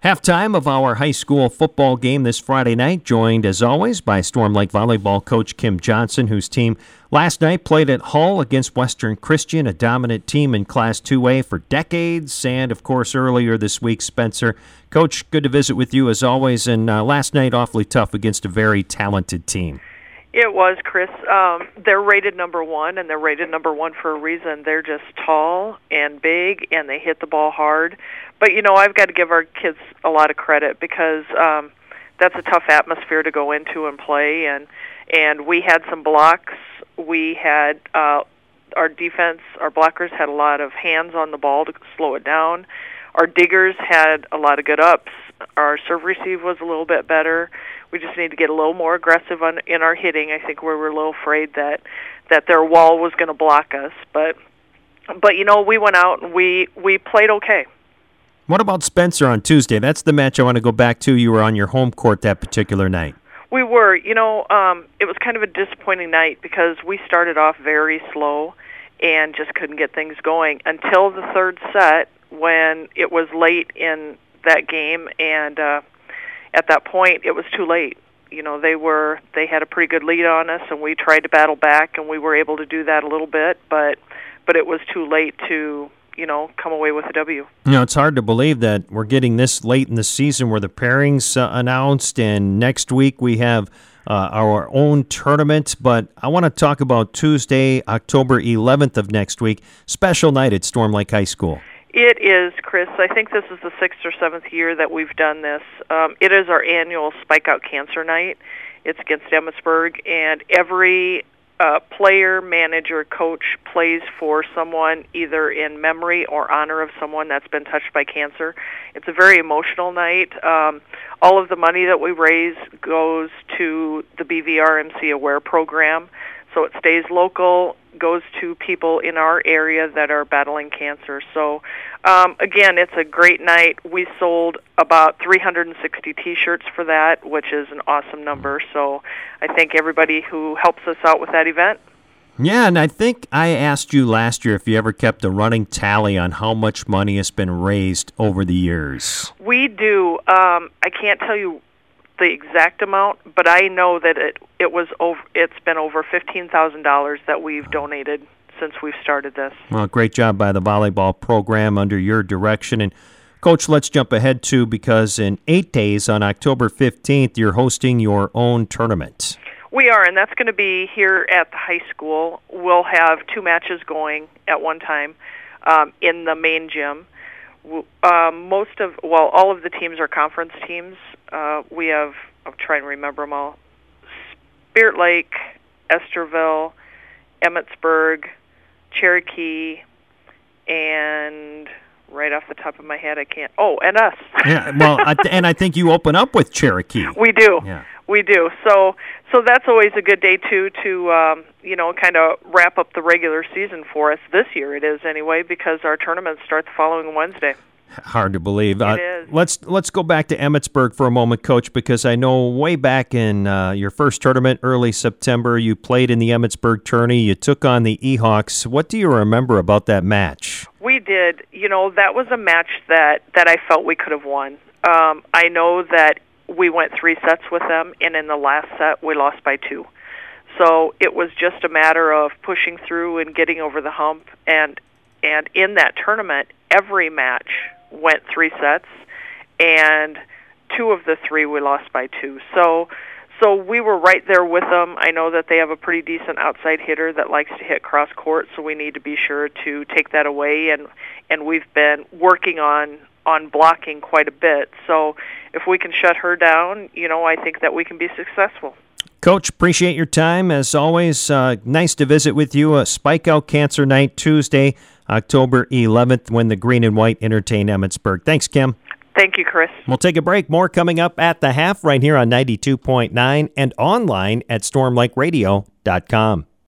Halftime of our high school football game this Friday night, joined as always by Storm Lake volleyball coach Kim Johnson, whose team last night played at Hull against Western Christian, a dominant team in Class 2A for decades, and of course earlier this week, Spencer. Coach, good to visit with you as always, and last night awfully tough against a very talented team. It was, Chris. They're rated number one, and they're rated number one for a reason. They're just tall and big, and they hit the ball hard. But, I've got to give our kids a lot of credit because that's a tough atmosphere to go into and play. And we had some blocks. We had our defense, our blockers had a lot of hands on the ball to slow it down. Our diggers had a lot of good ups. Our serve receive was a little bit better. We just need to get a little more aggressive in our hitting. I think we were a little afraid that their wall was going to block us. But we went out and we played okay. What about Spencer on Tuesday? That's the match I want to go back to. You were on your home court that particular night. We were. It was kind of a disappointing night because we started off very slow and just couldn't get things going until the third set when it was late in that game, and at that point it was too late. They had a pretty good lead on us, and we tried to battle back, and we were able to do that a little bit, but it was too late to come away with a W. It's hard to believe that we're getting this late in the season where the pairings announced, and next week we have our own tournament. But I want to talk about Tuesday, October 11th of next week, special night at Storm Lake High School. It is, Chris. I think this is the 6th or 7th year that we've done this. It is our annual Spike Out Cancer Night. It's against Emmetsburg, and every player, manager, coach plays for someone either in memory or honor of someone that's been touched by cancer. It's a very emotional night. All of the money that we raise goes to the BVRMC Aware program, so it stays local, goes to people in our area that are battling cancer. So, again, it's a great night. We sold about 360 T-shirts for that, which is an awesome number. So I thank everybody who helps us out with that event. Yeah, and I think I asked you last year if you ever kept a running tally on how much money has been raised over the years. We do. I can't tell you the exact amount, but I know that it's been over $15,000 that we've donated since we've started this. Well, great job by the volleyball program under your direction. And Coach, let's jump ahead too, because in 8 days on October 15th, you're hosting your own tournament. We are, and that's going to be here at the high school. We'll have 2 matches going at one time in the main gym. All of the teams are conference teams. We have, I'm trying to remember them all, Spirit Lake, Esterville, Emmetsburg, Cherokee, and right off the top of my head, I can't. Oh, and us. Yeah, well, and I think you open up with Cherokee. We do. Yeah. We do. So that's always a good day, too, to kind of wrap up the regular season for us. This year it is, anyway, because our tournaments start the following Wednesday. Hard to believe. It is. Let's go back to Emmetsburg for a moment, Coach, because I know way back in your first tournament, early September, you played in the Emmetsburg tourney. You took on the Ehawks. What do you remember about that match? We did. That was a match that I felt we could have won. I know that we went 3 sets with them, and in the last set, we lost by 2. So it was just a matter of pushing through and getting over the hump. And in that tournament, every match went 3 sets, and 2 of the 3 we lost by 2. So we were right there with them. I know that they have a pretty decent outside hitter that likes to hit cross court, so we need to be sure to take that away. And we've been working on blocking quite a bit. So if we can shut her down, I think that we can be successful. Coach, appreciate your time. As always, nice to visit with you. Spike Out Cancer Night, Tuesday, October 11th, when the Green and White entertain Emmetsburg. Thanks, Kim. Thank you, Chris. We'll take a break. More coming up at the half right here on 92.9 and online at stormlakeradio.com.